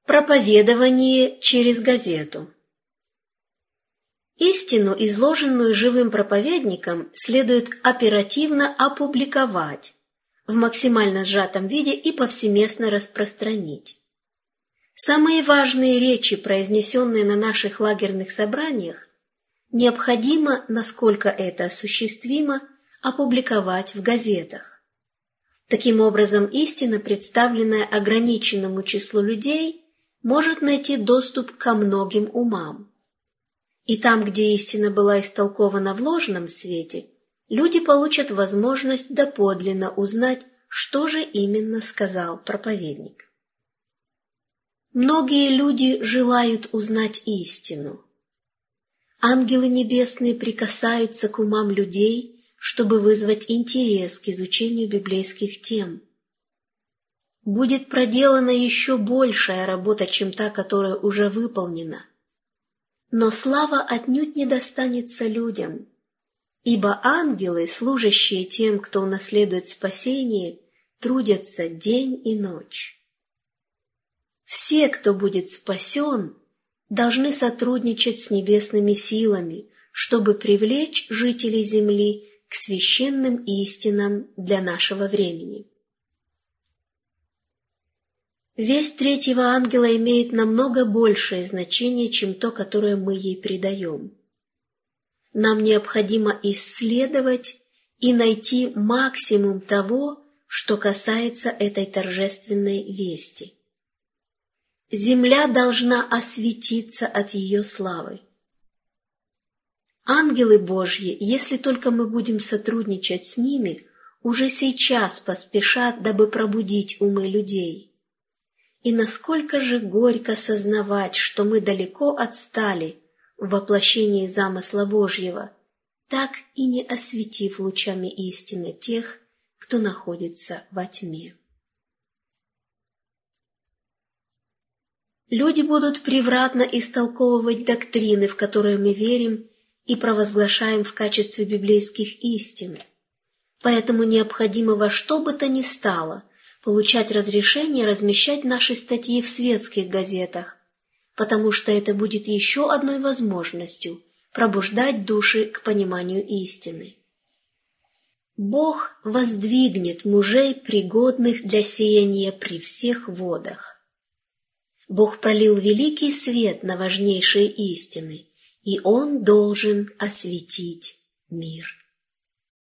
Проповедование через газету. Истину, изложенную живым проповедником, следует оперативно опубликовать в максимально сжатом виде и повсеместно распространить. Самые важные речи, произнесенные на наших лагерных собраниях, необходимо, насколько это осуществимо, опубликовать в газетах. Таким образом, истина, представленная ограниченному числу людей, может найти доступ ко многим умам. И там, где истина была истолкована в ложном свете, люди получат возможность доподлинно узнать, что же именно сказал проповедник. Многие люди желают узнать истину. Ангелы небесные прикасаются к умам людей, чтобы вызвать интерес к изучению библейских тем. Будет проделана еще большая работа, чем та, которая уже выполнена. Но слава отнюдь не достанется людям, ибо ангелы, служащие тем, кто унаследует спасение, трудятся день и ночь. Все, кто будет спасен, должны сотрудничать с небесными силами, чтобы привлечь жителей земли к священным истинам для нашего времени. Весть третьего ангела имеет намного большее значение, чем то, которое мы ей придаем. Нам необходимо исследовать и найти максимум того, что касается этой торжественной вести. Земля должна осветиться от ее славы. Ангелы Божьи, если только мы будем сотрудничать с ними, уже сейчас поспешат, дабы пробудить умы людей. И насколько же горько сознавать, что мы далеко отстали в воплощении замысла Божьего, так и не осветив лучами истины тех, кто находится во тьме. Люди будут превратно истолковывать доктрины, в которые мы верим и провозглашаем в качестве библейских истин. Поэтому необходимо во что бы то ни стало получать разрешение размещать наши статьи в светских газетах, потому что это будет еще одной возможностью пробуждать души к пониманию истины. Бог воздвигнет мужей, пригодных для сеяния при всех водах. Бог пролил великий свет на важнейшие истины, и Он должен осветить мир.